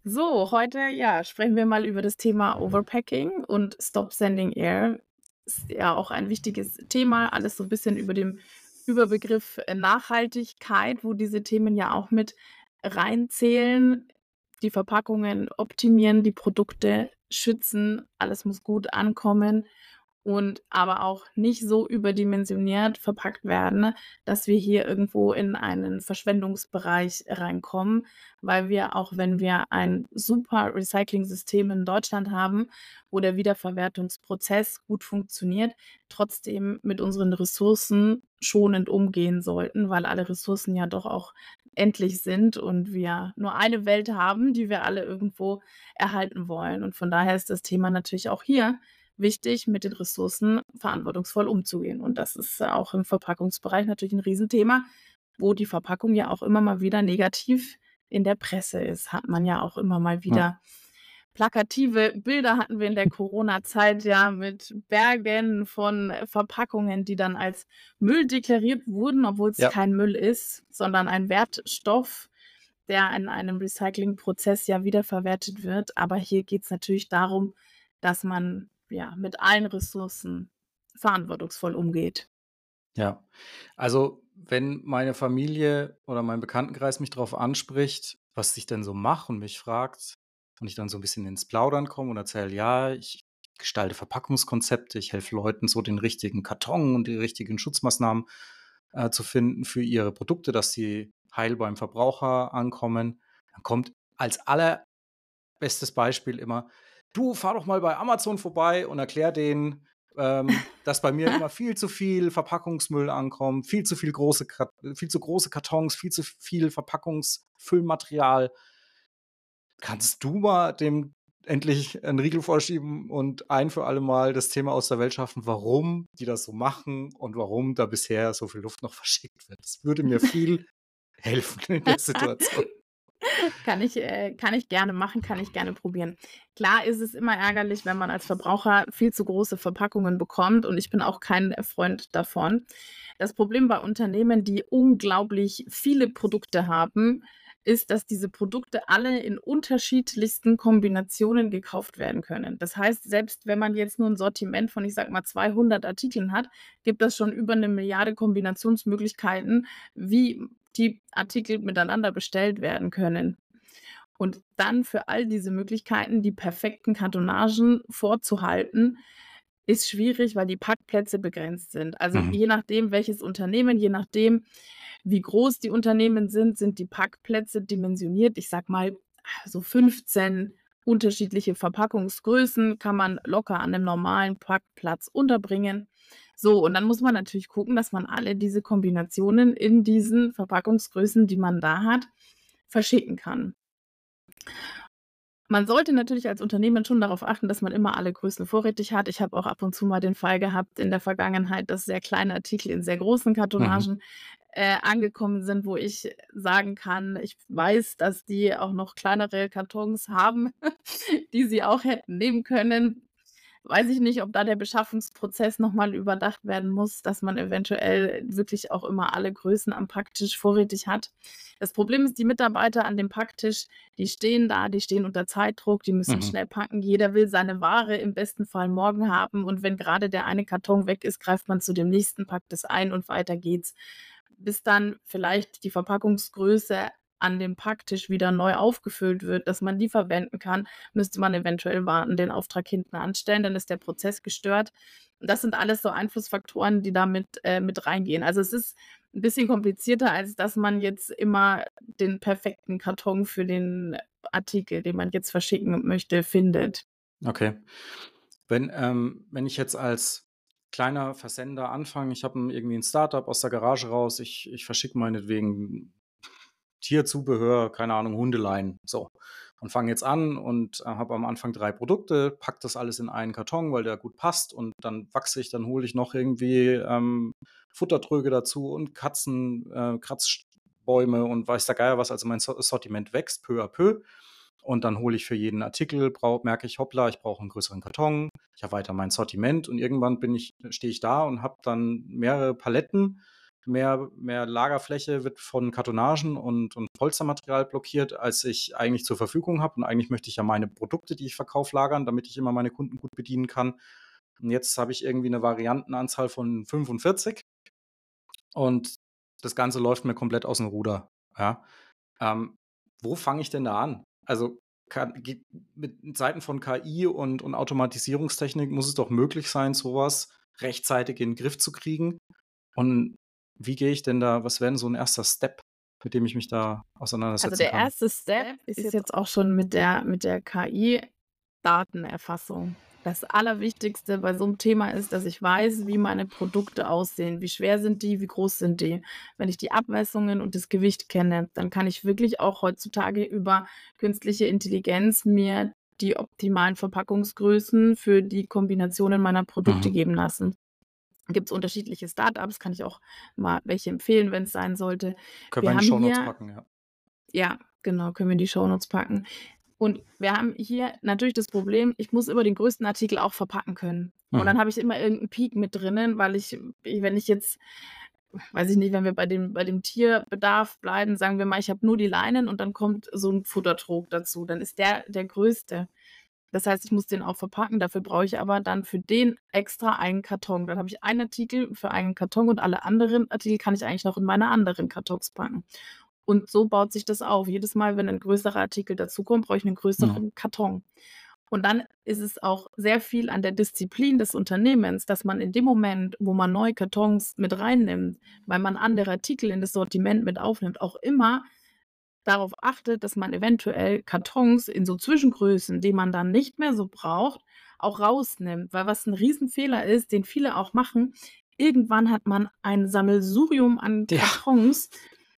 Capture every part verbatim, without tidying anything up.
So, heute, ja, sprechen wir mal über das Thema Overpacking und Stop Sending Air. Ist ja auch ein wichtiges Thema, alles so 'n bisschen über dem Überbegriff, äh, Nachhaltigkeit, wo diese Themen ja auch mit reinzählen. Die Verpackungen optimieren, die Produkte schützen, alles muss gut ankommen und aber auch nicht so überdimensioniert verpackt werden, dass wir hier irgendwo in einen Verschwendungsbereich reinkommen, weil wir, auch wenn wir ein super Recyclingsystem in Deutschland haben, wo der Wiederverwertungsprozess gut funktioniert, trotzdem mit unseren Ressourcen schonend umgehen sollten, weil alle Ressourcen ja doch auch endlich sind und wir nur eine Welt haben, die wir alle irgendwo erhalten wollen. Und von daher ist das Thema natürlich auch hier wichtig, mit den Ressourcen verantwortungsvoll umzugehen. Und das ist äh, auch im Verpackungsbereich natürlich 'n Riesenthema, wo die Verpackung ja auch immer mal wieder negativ in der Presse ist. Hat man ja auch immer mal Ja. wieder plakative Bilder hatten wir in der Corona-Zeit ja mit Bergen von äh, Verpackungen, die dann als Müll deklariert wurden, obwohl's Ja. kein Müll ist, sondern ein Wertstoff, der in einem Recyclingprozess ja wiederverwertet wird. Aber hier geht's natürlich darum, dass man, ja, mit allen Ressourcen verantwortungsvoll umgeht. Ja. Also, wenn meine Familie oder mein Bekanntenkreis mich drauf anspricht, was ich denn so mache und mich fragt und ich dann so 'n bisschen ins Plaudern komme und erzähle: „Ja, ich gestalte Verpackungskonzepte, ich helfe Leuten so den richtigen Karton und die richtigen Schutzmaßnahmen, äh, zu finden für ihre Produkte, dass sie heil beim Verbraucher ankommen.“ Dann kommt als allerbestes Beispiel immer: „Du, fahr doch mal bei Amazon vorbei und erkläre denen, ähm, dass bei mir immer viel zu viel Verpackungsmüll ankommt, viel zu viel große Kart viel zu große Kartons, viel zu viel Verpackungsfüllmaterial.“ Kannst du mal dem endlich 'n Riegel vorschieben und ein für alle Mal das Thema aus der Welt schaffen, warum die das so machen und warum da bisher so viel Luft noch verschickt wird? Das würde mir viel helfen in der Situation. Kann ich äh, kann ich gerne machen, kann ich gerne probieren. Klar ist es immer ärgerlich, wenn man als Verbraucher viel zu große Verpackungen bekommt und ich bin auch kein Freund davon. Das Problem bei Unternehmen, die unglaublich viele Produkte haben, ist, dass diese Produkte alle in unterschiedlichsten Kombinationen gekauft werden können. Das heißt, selbst wenn man jetzt nur 'n Sortiment von, ich sage mal, zweihundert Artikeln hat, gibt es schon über 'ne Milliarde Kombinationsmöglichkeiten, wie die Artikel miteinander bestellt werden können. Und dann für all diese Möglichkeiten die perfekten Kartonagen vorzuhalten, ist schwierig, weil die Packplätze begrenzt sind. Also, Mhm. je nachdem, welches Unternehmen, je nachdem, wie groß die Unternehmen sind, sind die Packplätze dimensioniert. Ich sage mal, so fünfzehn unterschiedliche Verpackungsgrößen kann man locker an 'nem normalen Packplatz unterbringen. So, und dann muss man natürlich gucken, dass man alle diese Kombinationen in diesen Verpackungsgrößen, die man da hat, verschicken kann. Man sollte natürlich als Unternehmen schon darauf achten, dass man immer alle Größen vorrätig hat. Ich habe auch ab und zu mal den Fall gehabt in der Vergangenheit, dass sehr kleine Artikel in sehr großen Mhm. Kartonagen, äh, angekommen sind, wo ich sagen kann, ich weiß, dass die auch noch kleinere Kartons haben, die sie auch hätten nehmen können. Weiß ich nicht, ob da der Beschaffungsprozess noch mal überdacht werden muss, dass man eventuell wirklich auch immer alle Größen am Packtisch vorrätig hat. Das Problem ist, die Mitarbeiter an dem Packtisch, die stehen da, die stehen unter Zeitdruck, die müssen Mhm. schnell packen. Jeder will seine Ware im besten Fall morgen haben und wenn grade der eine Karton weg ist, greift man zu dem nächsten, packt es ein und weiter geht's. Bis dann vielleicht die Verpackungsgröße an dem Packtisch wieder neu aufgefüllt wird, dass man die verwenden kann, müsste man eventuell warten, den Auftrag hinten anstellen, dann ist der Prozess gestört. Und das sind alles so Einflussfaktoren, die da mit äh, mit reingehen. Also, es ist 'n bisschen komplizierter, als dass man jetzt immer den perfekten Karton für den Artikel, den man jetzt verschicken möchte, findet. Okay. Wenn ähm, wenn ich jetzt als kleiner Versender anfange, ich habe 'n irgendwie 'n Start-up aus der Garage raus, ich ich verschicke meinetwegen Tierzubehör, keine Ahnung, Hundeleien, so. Und fange jetzt an und, äh, habe am Anfang drei Produkte, packe das alles in einen Karton, weil der gut passt und dann wachse ich, dann hole ich noch irgendwie, ähm, Futtertröge dazu und Katzen äh, Kratzbäume und weiß der Geier was. Also, mein So Sortiment wächst peu à peu und dann hole ich für jeden Artikel brau merke ich: „Hoppla, ich brauche 'n größeren Karton.“ Ich erweitere mein Sortiment und irgendwann bin ich stehe ich da und habe dann mehrere Paletten mehr mehr Lagerfläche wird von Kartonagen und und Polstermaterial blockiert, als ich eigentlich zur Verfügung habe. Und eigentlich möchte ich ja meine Produkte, die ich verkaufe, lagern, damit ich immer meine Kunden gut bedienen kann. Und jetzt habe ich irgendwie eine Variantenanzahl von fünfundvierzig und das Ganze läuft mir komplett aus dem Ruder, ja. Ähm, Wo fange ich denn da an? Also, kann geht mit in Zeiten von K I und und Automatisierungstechnik muss es doch möglich sein, sowas rechtzeitig in den Griff zu kriegen. Und wie gehe ich denn da was wäre denn so ein erster Step, mit dem ich mich da Also, auseinandersetzen der kann? erste Step ist jetzt auch schon mit der mit der K I Datenerfassung. Das Allerwichtigste bei so 'nem Thema ist, dass ich weiß, wie meine Produkte aussehen. Wie schwer sind die? Wie groß sind die? Wenn ich die Abmessungen und das Gewicht kenne, dann kann ich wirklich auch heutzutage über künstliche Intelligenz mir die optimalen Verpackungsgrößen für die Kombinationen meiner Produkte Mhm. geben lassen. Gibt's unterschiedliche Startups, kann ich auch mal welche empfehlen, wenn's sein sollte. Können wir Wir in die haben Shownotes hier packen, ja. ja, genau, können wir in die Shownotes packen. Und wir haben hier natürlich das Problem, ich muss immer den größten Artikel auch verpacken können. Und Mhm. dann habe ich immer irgend 'n Peak mit drinnen, weil ich wenn ich jetzt weiß ich nicht, wenn wir bei dem bei dem Tierbedarf bleiben, sagen wir mal, ich habe nur die Leinen und dann kommt so 'n Futtertrog dazu, dann ist der der größte. Das heißt, ich muss den auch verpacken, dafür brauche ich aber dann für den extra einen Karton. Dann habe ich einen Artikel für einen Karton und alle anderen Artikel kann ich eigentlich noch in meine anderen Kartons packen. Und so baut sich das auf. Jedes Mal, wenn 'n größerer Artikel dazukommt, brauche ich 'nen Mhm. größeren Karton. Und dann ist es auch sehr viel an der Disziplin des Unternehmens, dass man in dem Moment, wo man neue Kartons mit reinnimmt, weil man andere Artikel in das Sortiment mit aufnimmt, auch immer darauf achtet, dass man eventuell Kartons in so Zwischengrößen, die man dann nicht mehr so braucht, auch rausnimmt. Weil was 'n Riesenfehler ist, den viele auch machen, irgendwann hat man ein Sammelsurium an Ja. Kartons,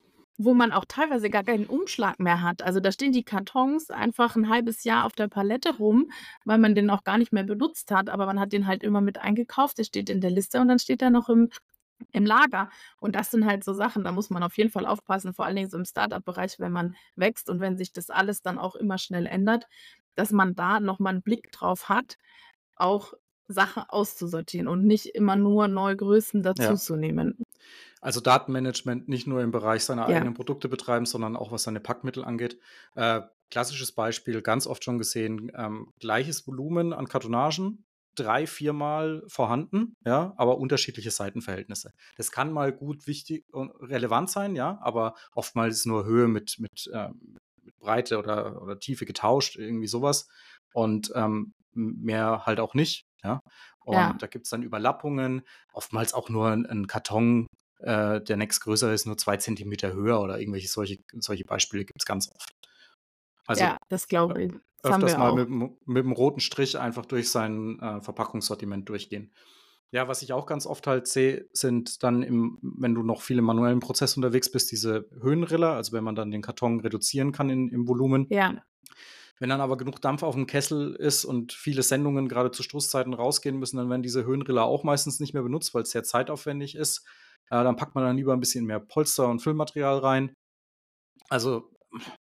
wo man auch teilweise gar keinen Umschlag mehr hat. Also, da stehen die Kartons einfach 'n halbes Jahr auf der Palette rum, weil man den auch gar nicht mehr benutzt hat, aber man hat den halt immer mit eingekauft. Der steht in der Liste und dann steht er noch im im Lager. Und das sind halt so Sachen, da muss man auf jeden Fall aufpassen, vor allen Dingen so im Start-up-Bereich, wenn man wächst und wenn sich das alles dann auch immer schnell ändert, dass man da noch mal 'n Blick drauf hat, auch Sachen auszusortieren und nicht immer nur neue Größen Ja. dazuzunehmen. Also, Datenmanagement nicht nur im Bereich seiner Ja, eigenen Produkte betreiben, sondern auch was seine Packmittel angeht. Äh, klassisches Beispiel, ganz oft schon gesehen, ähm, gleiches Volumen an Kartonagen, drei viermal vorhanden, ja, aber unterschiedliche Seitenverhältnisse. Das kann mal gut wichtig und relevant sein, ja, aber oftmals ist nur Höhe mit mit, ähm, mit Breite oder oder Tiefe getauscht, irgendwie sowas und, ähm, m mehr halt auch nicht, ja. ja. Und da gibt's dann Überlappungen, oftmals auch nur 'n 'n Karton, äh, der nächstgrößere ist nur zwei Zentimeter höher oder irgendwelche solche solche Beispiele gibt's ganz oft. Also, Ja, das ö glaube ich. Das haben öfters wir mal auch. mit'm mit'm roten Strich einfach durch sein, äh, Verpackungssortiment durchgehen. Ja, was ich auch ganz oft halt sehe, sind dann im wenn du noch viel im manuellen Prozess unterwegs bist, diese Höhenriller, also wenn man dann den Karton reduzieren kann in im Volumen. Ja, Wenn dann aber genug Dampf aufm Kessel ist und viele Sendungen grade zu Stoßzeiten rausgehen müssen, dann werden diese Höhenriller auch meistens nicht mehr benutzt, weil's sehr zeitaufwendig ist. Äh, dann packt man dann lieber 'n bisschen mehr Polster und Füllmaterial rein. Also,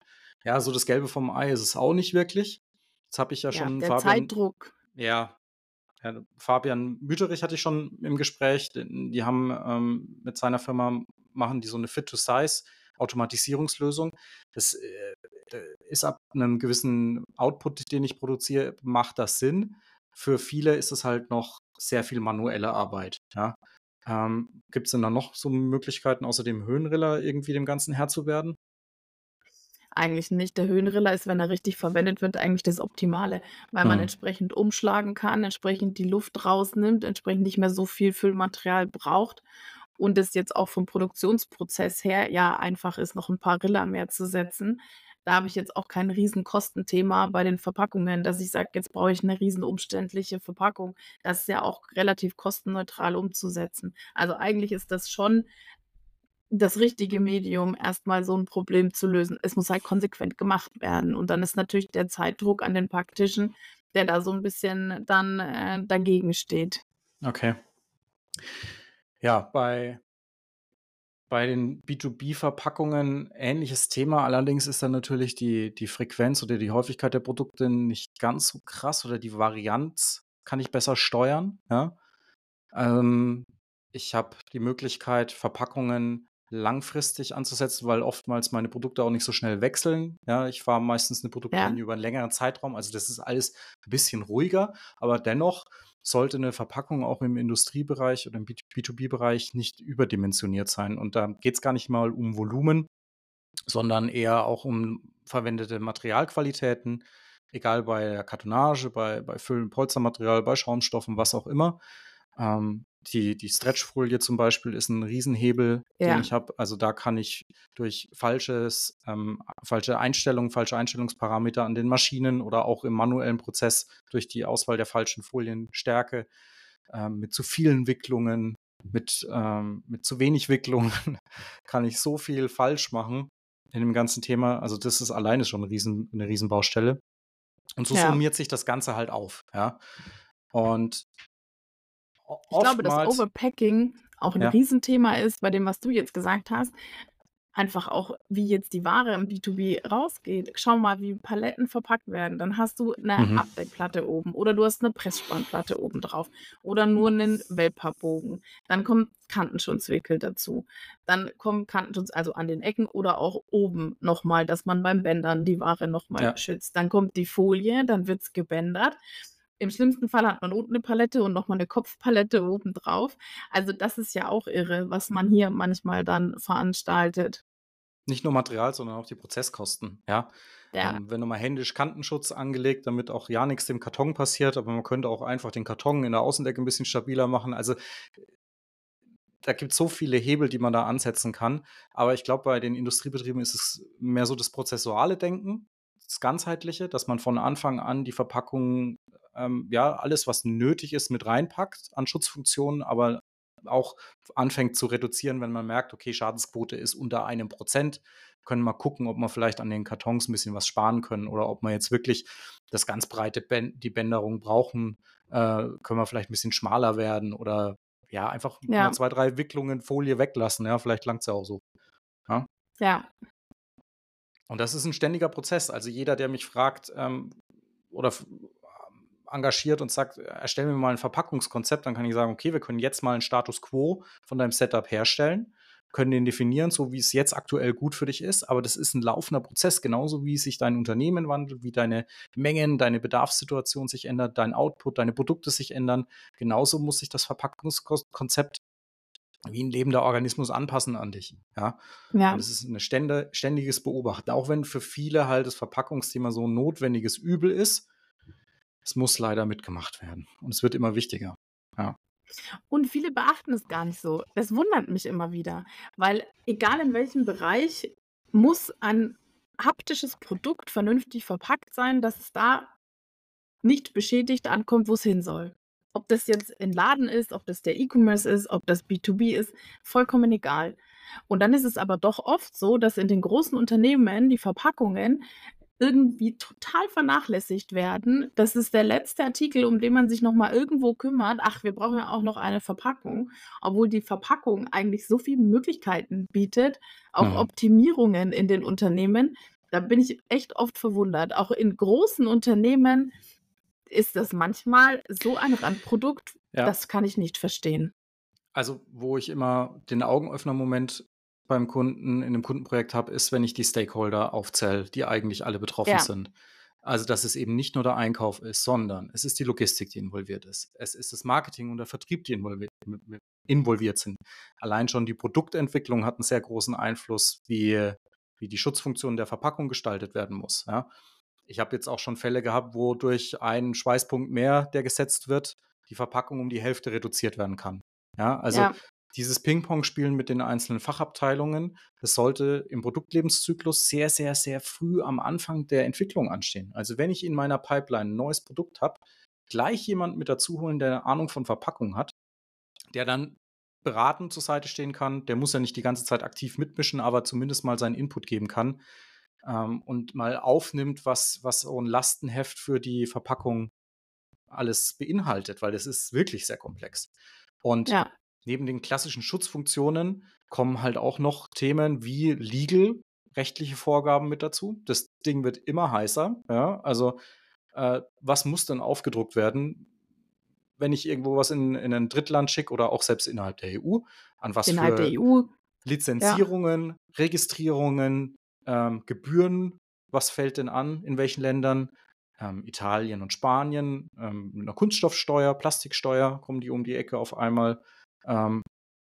ja, so das Gelbe vom Ei ist es auch nicht wirklich. Jetzt habe ich ja ja, schon der Fabian Zeitdruck. ja, ja, Fabian Müterich hatte ich schon im Gespräch. D die haben, ähm mit seiner Firma machen die so 'ne Fit-to-Size Automatisierungslösung. Das, äh, äh, ist ab 'nem gewissen Output, den ich produziere, macht das Sinn. Für viele ist es halt noch sehr viel manuelle Arbeit, ja. Ähm, gibt's denn da noch so Möglichkeiten, außer dem Höhenriller irgendwie dem Ganzen Herr zu werden? Eigentlich nicht. Der Höhenriller ist, wenn er richtig verwendet wird, eigentlich das Optimale, weil man Mhm. entsprechend umschlagen kann, entsprechend die Luft rausnimmt, entsprechend nicht mehr so viel Füllmaterial braucht und es jetzt auch vom Produktionsprozess her ja einfach ist, noch 'n paar Riller mehr zu setzen. Da habe ich jetzt auch kein Riesen-Kostenthema bei den Verpackungen, dass ich sage: „Jetzt brauche ich 'ne riesen umständliche Verpackung.“ Das ist ja auch relativ kostenneutral umzusetzen. Also, eigentlich ist das schon das richtige Medium, erst mal so 'n Problem zu lösen. Es muss halt konsequent gemacht werden. Und dann ist natürlich der Zeitdruck an den Packtischen, der da so 'n bisschen dann, äh, dagegen steht. Okay. Ja, bei bei den B zwei B-Verpackungen ähnliches Thema. Allerdings ist dann natürlich die die Frequenz oder die Häufigkeit der Produkte nicht ganz so krass oder die Varianz kann ich besser steuern, ja? Ähm ich habe die Möglichkeit, Verpackungen langfristig anzusetzen, weil oftmals meine Produkte auch nicht so schnell wechseln. Ja, ich fahre meistens 'ne Ja, Produktlinie über 'n längeren Zeitraum. Also, das ist alles 'n bisschen ruhiger, aber dennoch sollte 'ne Verpackung auch im Industriebereich oder im B B to B-Bereich nicht überdimensioniert sein. Und da geht's gar nicht mal um Volumen, sondern eher auch um verwendete Materialqualitäten, egal bei der Kartonage, bei bei Füllen, Polstermaterial, bei Schaumstoffen, was auch immer. Ähm, die die Stretchfolie zum Beispiel ist 'n Riesenhebel, den ja, ich habe. Also, da kann ich durch falsches ähm, falsche Einstellungen, falsche Einstellungsparameter an den Maschinen oder auch im manuellen Prozess durch die Auswahl der falschen Folienstärke, ähm, mit zu vielen Wicklungen, mit, ähm mit zu wenig Wicklungen kann ich so viel falsch machen in dem ganzen Thema. Also, das ist alleine schon 'n Riesen 'ne Riesenbaustelle. Und so ja. summiert sich das Ganze halt auf, ja? Und o Ich glaube, dass oftmals Overpacking auch 'n ja, Riesenthema ist bei dem, was du jetzt gesagt hast. Einfach auch, wie jetzt die Ware im B to B rausgeht. Schau mal, wie Paletten verpackt werden. Dann hast du 'ne mhm, Abdeckplatte oben oder du hast 'ne Pressspannplatte oben drauf oder nur 'nen Wellpappbogen. Dann kommt Kantenschutzwickel dazu. Dann kommt Kantenschutz, also an den Ecken oder auch oben noch mal, dass man beim Bändern die Ware noch mal ja. schützt. Dann kommt die Folie, dann wird's gebändert. Im schlimmsten Fall hat man unten 'ne Palette und noch mal 'ne Kopfpalette obendrauf. Also, das ist ja auch irre, was man hier manchmal dann veranstaltet. Nicht nur Material, sondern auch die Prozesskosten, ja? Ja, Ähm, wenn du mal händisch Kantenschutz angelegt, damit auch ja nix dem Karton passiert, aber man könnte auch einfach den Karton in der Außendecke 'n bisschen stabiler machen. Also, da gibt's so viele Hebel, die man da ansetzen kann. Aber ich glaube, bei den Industriebetrieben ist es mehr so das prozessuale Denken, das Ganzheitliche, dass man von Anfang an die Verpackung, ähm, ja, alles, was nötig ist, mit reinpackt an Schutzfunktionen, aber auch anfängt zu reduzieren, wenn man merkt, okay, Schadensquote ist unter einem Prozent. Können wir gucken, ob wir vielleicht an den Kartons ein bisschen was sparen können oder ob wir jetzt wirklich das ganz breite Bän die Bänderung brauchen, äh, können wir vielleicht ein bisschen schmaler werden oder ja, einfach mal ja, zwei, drei Wicklungen Folie weglassen, ja, vielleicht langt's ja auch so, ja? ja, Und das ist 'n ständiger Prozess. Also, jeder, der mich fragt, ähm, oder f ähm, engagiert und sagt: „Erstell mir mal 'n Verpackungskonzept“, dann kann ich sagen: „Okay, wir können jetzt mal 'n Status quo von deinem Setup herstellen, können den definieren, so wie es jetzt aktuell gut für dich ist.“ Aber das ist 'n laufender Prozess, genauso wie sich dein Unternehmen wandelt, wie deine Mengen, deine Bedarfssituation sich ändert, dein Output, deine Produkte sich ändern. Genauso muss sich das Verpackungskos Konzept wie 'n lebender Organismus anpassen an dich, ja? Und ja. es ist 'ne stände ständiges Beobachten, auch wenn für viele halt das Verpackungsthema so 'n notwendiges Übel ist. Es muss leider mitgemacht werden und es wird immer wichtiger. Ja. Und viele beachten es gar nicht so. Das wundert mich immer wieder, weil egal in welchem Bereich muss ein haptisches Produkt vernünftig verpackt sein, dass es da nicht beschädigt ankommt, wo's hin soll. Ob das jetzt ein Laden ist, ob das der E-Commerce ist, ob das B to B ist, vollkommen egal. Und dann ist es aber doch oft so, dass in den großen Unternehmen die Verpackungen irgendwie total vernachlässigt werden. Das ist der letzte Artikel, um den man sich noch mal irgendwo kümmert. Ach, wir brauchen ja auch noch eine Verpackung, obwohl die Verpackung eigentlich so viele Möglichkeiten bietet, auch Mhm. Optimierungen in den Unternehmen. Da bin ich echt oft verwundert. Auch in großen Unternehmen ist das manchmal so ein Randprodukt, Ja, das kann ich nicht verstehen. also, wo ich immer den Augenöffner-Moment beim Kunden in 'nem Kundenprojekt habe, ist, wenn ich die Stakeholder aufzähle, die eigentlich alle betroffen Ja, sind. Also, dass es eben nicht nur der Einkauf ist, sondern es ist die Logistik, die involviert ist. Es ist das Marketing und der Vertrieb, die involviert mit mit involviert sind. Allein schon die Produktentwicklung hat 'n sehr großen Einfluss, wie wie die Schutzfunktion der Verpackung gestaltet werden muss, ja? Ich habe jetzt auch schon Fälle gehabt, wo durch einen Schweißpunkt mehr, der gesetzt wird, die Verpackung um die Hälfte reduziert werden kann. Ja, also ja, dieses Pingpong-Spielen mit den einzelnen Fachabteilungen, das sollte im Produktlebenszyklus sehr, sehr, sehr früh am Anfang der Entwicklung anstehen. Also wenn ich in meiner Pipeline ein neues Produkt habe, gleich jemand mit dazu holen, der Ahnung von Verpackung hat, der dann beratend zur Seite stehen kann. Der muss ja nicht die ganze Zeit aktiv mitmischen, aber zumindest mal seinen Input geben kann, ähm, und mal aufnimmt, was was so 'n Lastenheft für die Verpackung alles beinhaltet, weil das ist wirklich sehr komplex. Und ja, neben den klassischen Schutzfunktionen kommen halt auch noch Themen wie Legal, rechtliche Vorgaben mit dazu. Das Ding wird immer heißer, ja? Also, äh, was muss denn aufgedruckt werden? wenn ich irgendwo was in in 'nen Drittland schicke oder auch selbst innerhalb der E U, an was Innerhalb der für E U, ja. Lizenzierungen, Registrierungen, ähm, Gebühren, was fällt denn an, in welchen Ländern? Ähm, Italien und Spanien, ähm, mit 'ner Kunststoffsteuer, Plastiksteuer kommen die um die Ecke auf einmal. Ähm,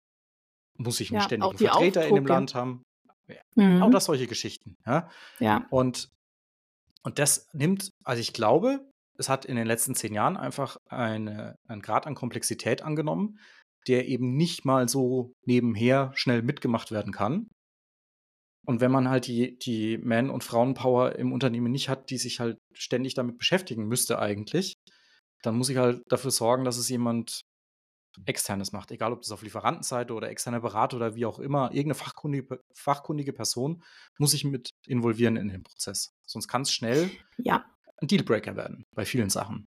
muss ich 'n Ja, auch ständigen die Vertreter in dem Aufdrucke. Land haben? Ja, lauter Mhm. solche Geschichten, ja? Ja. Und und das nimmt also, ich glaube, es hat in den letzten zehn Jahren einfach eine einen Grad an Komplexität angenommen, der eben nicht mal so nebenher schnell mitgemacht werden kann. Und wenn man halt die die Man und Frauenpower im Unternehmen nicht hat, die sich halt ständig damit beschäftigen müsste eigentlich, dann muss ich halt dafür sorgen, dass es jemand Externes macht, egal ob das auf Lieferantenseite oder externer Berater oder wie auch immer. Irgend 'ne fachkundige Pe fachkundige Person muss sich mit involvieren in den Prozess. Sonst kann's schnell Ja. 'n Dealbreaker werden bei vielen Sachen.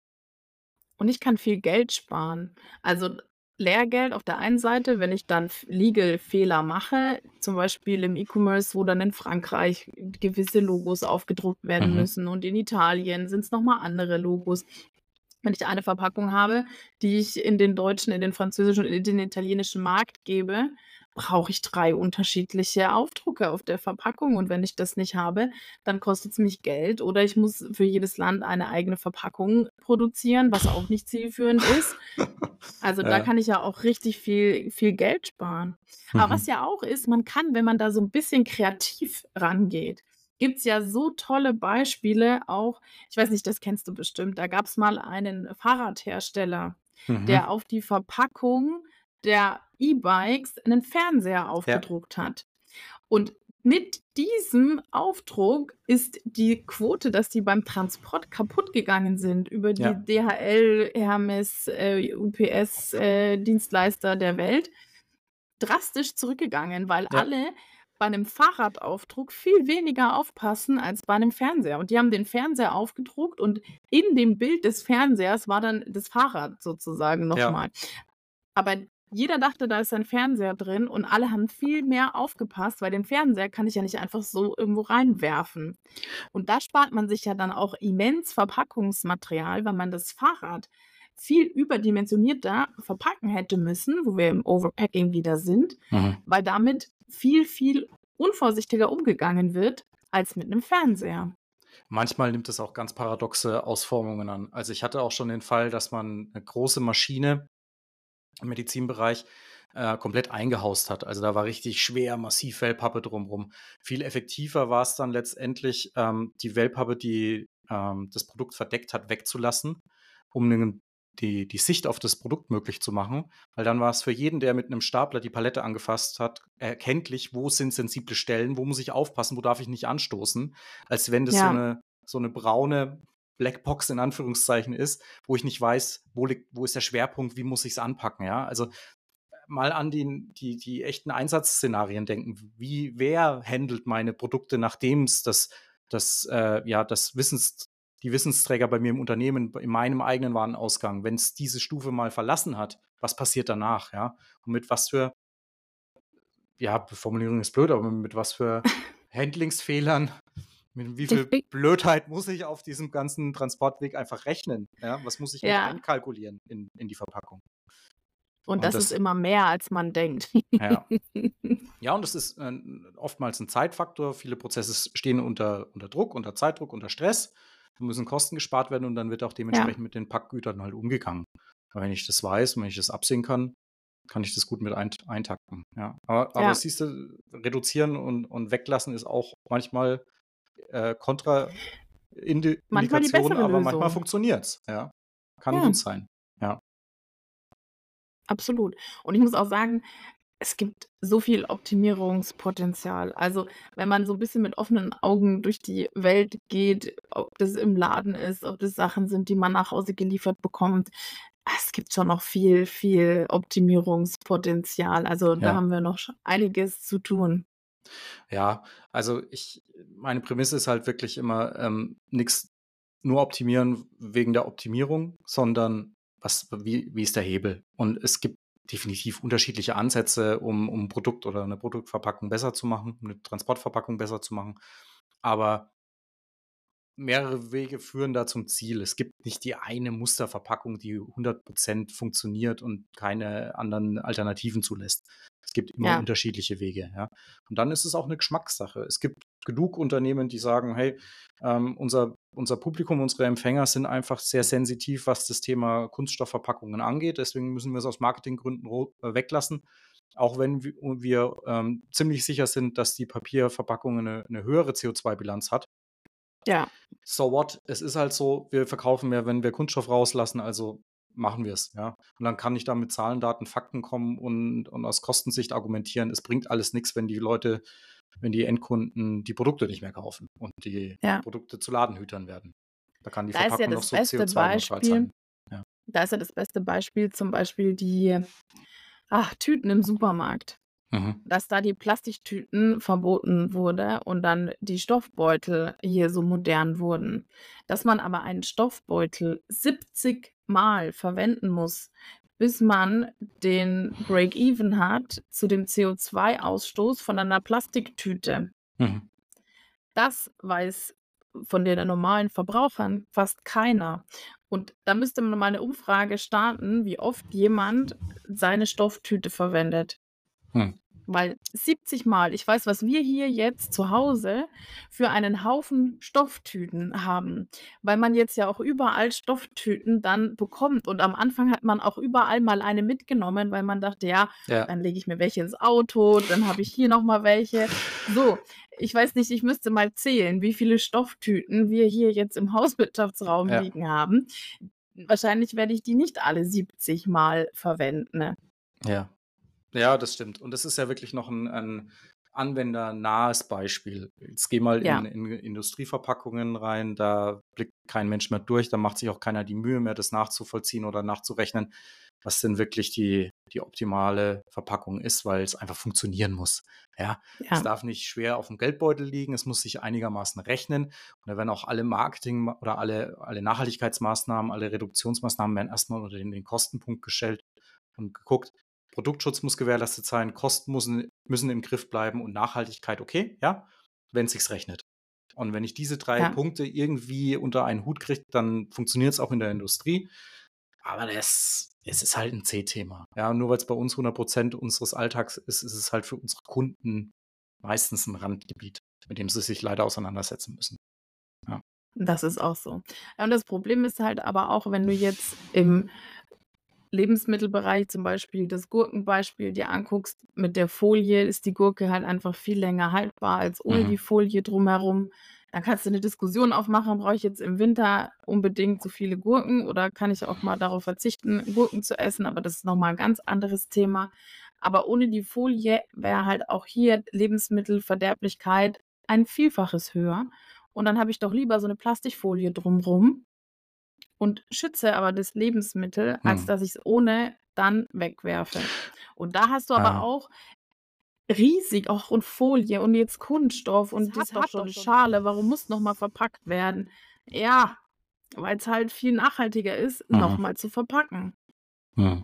Und ich kann viel Geld sparen. Also, Lehrgeld auf der einen Seite, wenn ich dann F Legal-Fehler mache, zum Beispiel im E-Commerce, wo dann in Frankreich gewisse Logos aufgedruckt werden Mhm. müssen und in Italien sind's noch mal andere Logos. Wenn ich eine Verpackung habe, die ich in den deutschen, in den französischen und in den italienischen Markt gebe, brauche ich drei unterschiedliche Aufdrucke auf der Verpackung. Und wenn ich das nicht habe, dann kostet's mich Geld oder ich muss für jedes Land eine eigene Verpackung produzieren, was auch nicht zielführend ist. Also, da Ja. kann ich ja auch richtig viel viel Geld sparen. Aber was Mhm. ja auch ist, man kann, wenn man da so 'n bisschen kreativ rangeht gibt's ja so tolle Beispiele auch ich weiß nicht, das kennst du bestimmt. Da gab's mal einen Fahrradhersteller, der Mhm. auf die Verpackung der E-Bikes 'nen Fernseher Ja. aufgedruckt hat. Und mit diesem Aufdruck ist die Quote, dass die beim Transport kaputtgegangen sind über die Ja. DHL, Hermes, äh, UPS, äh, Dienstleister der Welt, drastisch zurückgegangen, weil Ja. alle bei 'nem Fahrradaufdruck viel weniger aufpassen als bei 'nem Fernseher. Und die haben den Fernseher aufgedruckt und in dem Bild des Fernsehers war dann das Fahrrad sozusagen noch Ja. mal. Aber jeder dachte, da ist ein Fernseher drin und alle haben viel mehr aufgepasst, weil den Fernseher kann ich ja nicht einfach so irgendwo reinwerfen. Und da spart man sich ja dann auch immens Verpackungsmaterial, weil man das Fahrrad viel überdimensionierter verpacken hätte müssen, wo wir im Overpacking wieder sind, Mhm. weil damit viel, viel unvorsichtiger umgegangen wird als mit 'nem Fernseher. Manchmal nimmt es auch ganz paradoxe Ausformungen an. Also, ich hatte auch schon den Fall, dass man 'ne große Maschine im Medizinbereich, äh, komplett eingehaust hat. Also, da war richtig schwer massiv Wellpappe drum rum. Viel effektiver war's dann letztendlich, ähm, die Wellpappe, die, ähm, das Produkt verdeckt hat, wegzulassen, um 'nen die die Sicht auf das Produkt möglich zu machen. Weil dann war's für jeden, der mit 'nem Stapler die Palette angefasst hat, erkenntlich, wo sind sensible Stellen, wo muss ich aufpassen, wo darf ich nicht anstoßen, als wenn das so Ja. 'ne so 'ne braune Blackbox in Anführungszeichen ist, wo ich nicht weiß, wo liegt wo ist der Schwerpunkt, wie muss ich's anpacken, ja? Also, mal an den die die echten Einsatzszenarien denken. W wie wer handelt meine Produkte, nachdem's das das, äh, ja, das Wissens die Wissensträger bei mir im Unternehmen, in meinem eigenen Warenausgang, wenn's diese Stufe mal verlassen hat, was passiert danach, ja? Und mit was für ja, Formulierung ist blöd, aber mit was für Handlingsfehlern, mit wie viel Blödheit muss ich auf diesem ganzen Transportweg einfach rechnen, ja? Was muss ich mit Ja. einkalkulieren in in die Verpackung? Und Und das ist das immer mehr, als man denkt. Ja. Ja, und das ist, äh, oftmals 'n Zeitfaktor. Viele Prozesse s stehen unter unter Druck, unter Zeitdruck, unter Stress. Da müssen Kosten gespart werden und dann wird auch Ja. dementsprechend mit den Packgütern halt umgegangen. Aber wenn ich das weiß und wenn ich das absehen kann, kann ich das gut mit eint eintakten, ja. Aber aber Ja. siehst du, reduzieren und und weglassen ist auch manchmal, äh, kontra Indi Manchmal die Indikation, bessere aber manchmal Lösung. funktioniert's, ja. Kann gut Ja. sein, ja. Absolut. Und ich muss auch sagen, es gibt so viel Optimierungspotenzial. Also, wenn man so 'n bisschen mit offenen Augen durch die Welt geht, ob das im Laden ist, ob das Sachen sind, die man nach Hause geliefert bekommt. Es gibt schon noch viel, viel Optimierungspotenzial. Also, da Ja. haben wir noch sch einiges zu tun. Ja, also, ich meine Prämisse ist halt wirklich immer, ähm, nix nur optimieren wegen der Optimierung, sondern was wie wie ist der Hebel? Und es gibt definitiv unterschiedliche Ansätze, um um 'n Produkt oder 'ne Produktverpackung besser zu machen, 'ne Transportverpackung besser zu machen. Aber mehrere Wege führen da zum Ziel. Es gibt nicht die eine Musterverpackung, die hundert Prozent funktioniert und keine anderen Alternativen zulässt. Es gibt immer Ja. unterschiedliche Wege, ja. Und dann ist es auch eine Geschmackssache. Es gibt genug Unternehmen, die sagen: „Hey, ähm, unser unser Publikum, unsere Empfänger sind einfach sehr sensitiv, was das Thema Kunststoffverpackungen angeht. Deswegen müssen wir es aus Marketinggründen ro äh, weglassen.“ Auch wenn wi wir, ähm, ziemlich sicher sind, dass die Papierverpackung eine 'ne höhere C O zwei Bilanz hat. Ja. So what? Es ist halt so, wir verkaufen mehr, wenn wir Kunststoff rauslassen, also machen wir es, ja. Und dann kann ich da mit Zahlen, Daten, Fakten kommen und und aus Kostensicht argumentieren. Es bringt alles nichts, wenn die Leute wenn die Endkunden die Produkte nicht mehr kaufen und die Ja. Produkte zu Ladenhütern werden. Da kann die Da ist ja Verpackung noch das so beste C O zwei neutral Beispiel sein. Ja. da ist ja das beste Beispiel zum Beispiel die, ach, Tüten im Supermarkt. Mhm. Dass da die Plastiktüten verboten wurde und dann die Stoffbeutel hier so modern wurden. Dass man aber einen Stoffbeutel siebzig Mal verwenden muss, bis man den Break-even hat zu dem C O zwei Ausstoß von einer Plastiktüte. Mhm. Das weiß von den normalen Verbrauchern fast keiner. Und da müsste man mal eine Umfrage starten, wie oft jemand seine Stofftüte verwendet. Mhm. Weil siebzig Mal, ich weiß, was wir hier jetzt zu Hause für einen Haufen Stofftüten haben, weil man jetzt ja auch überall Stofftüten dann bekommt. Und am Anfang hat man auch überall mal eine mitgenommen, weil man dachte: „Ja, Ja. dann lege ich mir welche ins Auto, dann habe ich hier noch mal welche.“ So, ich weiß nicht, ich müsste mal zählen, wie viele Stofftüten wir hier jetzt im Hauswirtschaftsraum Ja. liegen haben. Wahrscheinlich werde ich die nicht alle siebzig Mal verwenden, ne? Ja. Ja, das stimmt. Und das ist ja wirklich noch ein 'n anwendernahes Beispiel. Jetzt geh mal in Ja, in Industrieverpackungen rein, da blickt kein Mensch mehr durch, da macht sich auch keiner die Mühe mehr, das nachzuvollziehen oder nachzurechnen, was denn wirklich die die optimale Verpackung ist, weil es einfach funktionieren muss, ja? Es ja, darf nicht schwer auf dem Geldbeutel liegen, es muss sich einigermaßen rechnen und da werden auch alle Marketing oder alle alle Nachhaltigkeitsmaßnahmen, alle Reduktionsmaßnahmen werden erst mal unter den den Kostenpunkt gestellt und geguckt, Produktschutz muss gewährleistet sein, Kosten müssen müssen im Griff bleiben und Nachhaltigkeit okay, ja, wenn es sich rechnet. Und wenn ich diese drei ja. Punkte irgendwie unter einen Hut kriege, dann funktioniert es auch in der Industrie. Aber das es ist halt ein C-Thema. Ja, und nur weil es bei uns hundert Prozent unseres Alltags ist, ist es halt für unsere Kunden meistens ein Randgebiet, mit dem sie sich leider auseinandersetzen müssen. Ja. Das ist auch so. Ja, und das Problem ist halt aber auch, wenn du jetzt im Lebensmittelbereich zum Beispiel das Gurkenbeispiel dir anguckst, mit der Folie ist die Gurke halt einfach viel länger haltbar als ohne die Mhm. Folie drumherum. Dann kannst du 'ne Diskussion aufmachen: „Brauche ich jetzt im Winter unbedingt so viele Gurken oder kann ich auch mal darauf verzichten, Gurken zu essen?“ Aber das ist noch mal 'n ganz anderes Thema. Aber ohne die Folie wäre halt auch hier Lebensmittelverderblichkeit ein Vielfaches höher. Und dann habe ich doch lieber so 'ne Plastikfolie drumrum und schütze aber das Lebensmittel, als Mhm. dass ich's ohne dann wegwerfe. Und da hast du aber Ja. auch riesig auch und Folie und jetzt Kunststoff Es und hat das hat doch doch 'ne schon Schale, warum muss noch mal verpackt werden? Ja, weil's halt viel nachhaltiger ist, noch Mhm. mal zu verpacken. Mhm.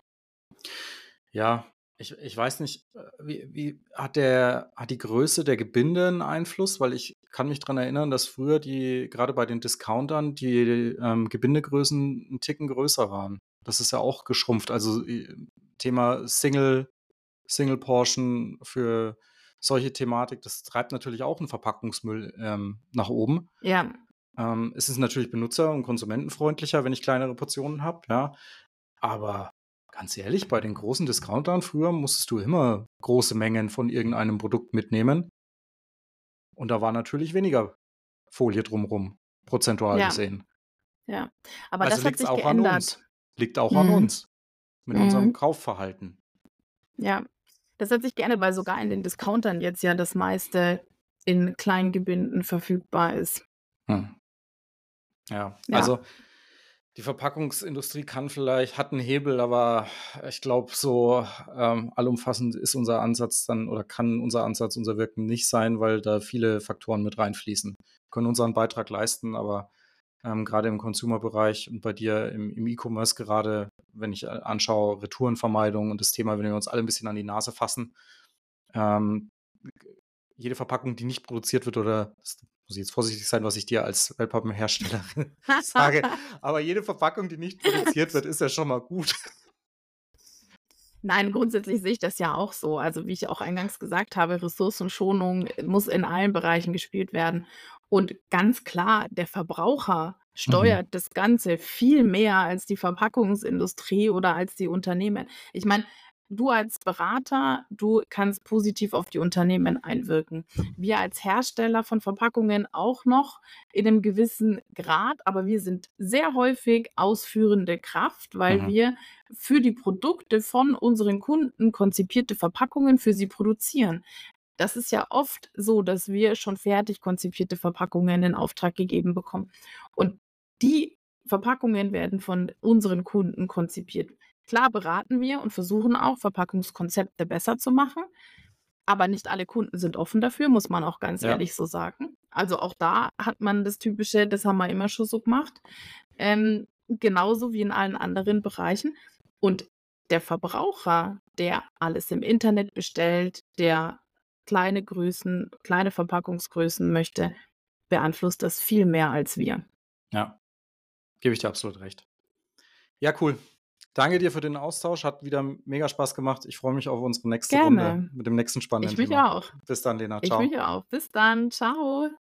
Ja, ich ich weiß nicht, äh, wie wie hat der hat die Größe der Gebinde 'n Einfluss? Weil ich kann mich dran erinnern, dass früher die gerade bei den Discountern die, ähm, Gebindegrößen 'n Ticken größer waren. Das ist ja auch geschrumpft. Also, äh, Thema Single Single Portion für solche Thematik, das treibt natürlich auch 'n Verpackungsmüll, ähm, nach oben. Ja, Ähm, es ist natürlich benutzer und konsumentenfreundlicher, wenn ich kleinere Portionen habe, ja. Aber ganz ehrlich, bei den großen Discountern früher musstest du immer große Mengen von irgendeinem Produkt mitnehmen und da war natürlich weniger Folie drumrum, prozentual ja, gesehen. ja. Aber Also das hat liegt's sich auch an geändert. uns. Liegt auch an Mhm, uns mit unserem mhm, Kaufverhalten. ja. Das hat sich geändert, weil sogar in den Discountern jetzt ja das meiste in Kleingebinden verfügbar ist. Hm, ja, Ja, also die Verpackungsindustrie kann vielleicht hat 'n Hebel, aber ich glaube, so, ähm, allumfassend ist unser Ansatz dann oder kann unser Ansatz, unser Wirken nicht sein, weil da viele Faktoren mit reinfließen. Wir können unseren Beitrag leisten, aber, ähm, grade im Consumer-Bereich und bei dir im im E-Commerce gerade, wenn ich, äh, anschaue, Retourenvermeidung und das Thema, wenn wir uns alle 'n bisschen an die Nase fassen, ähm, jede Verpackung, die nicht produziert wird oder s muss ich jetzt vorsichtig sein, was ich dir als Wellpappenherstellerin sage, aber jede Verpackung, die nicht produziert wird, ist ja schon mal gut. Nein, grundsätzlich sehe ich das ja auch so. Also, wie ich auch eingangs gesagt habe, Ressourcenschonung muss in allen Bereichen gespielt werden. Und ganz klar, der Verbraucher Mhm. steuert das Ganze viel mehr als die Verpackungsindustrie oder als die Unternehmen. Ich meine, du als Berater, du kannst positiv auf die Unternehmen einwirken. Wir als Hersteller von Verpackungen auch noch in 'nem gewissen Grad, aber wir sind sehr häufig ausführende Kraft, weil Mhm. wir für die Produkte von unseren Kunden konzipierte Verpackungen für sie produzieren. Das ist ja oft so, dass wir schon fertig konzipierte Verpackungen in Auftrag gegeben bekommen. Und die Verpackungen werden von unseren Kunden konzipiert. Klar beraten wir und versuchen auch, Verpackungskonzepte besser zu machen, aber nicht alle Kunden sind offen dafür, muss man auch ganz Ja. ehrlich so sagen. Also, auch da hat man das Typische: „Das haben wir immer schon so gemacht“, ähm, genauso wie in allen anderen Bereichen. Und der Verbraucher, der alles im Internet bestellt, der kleine Größen kleine Verpackungsgrößen möchte, beeinflusst das viel mehr als wir. Ja, gebe ich dir absolut recht. Ja, cool. Danke dir für den Austausch, hat wieder mega Spaß gemacht. Ich freue mich auf unsere nächste Runde Gerne. mit dem nächsten spannenden Ich mich Thema. auch. Bis dann, Lena. Ich Tschau. mich auch. Bis dann. Tschau.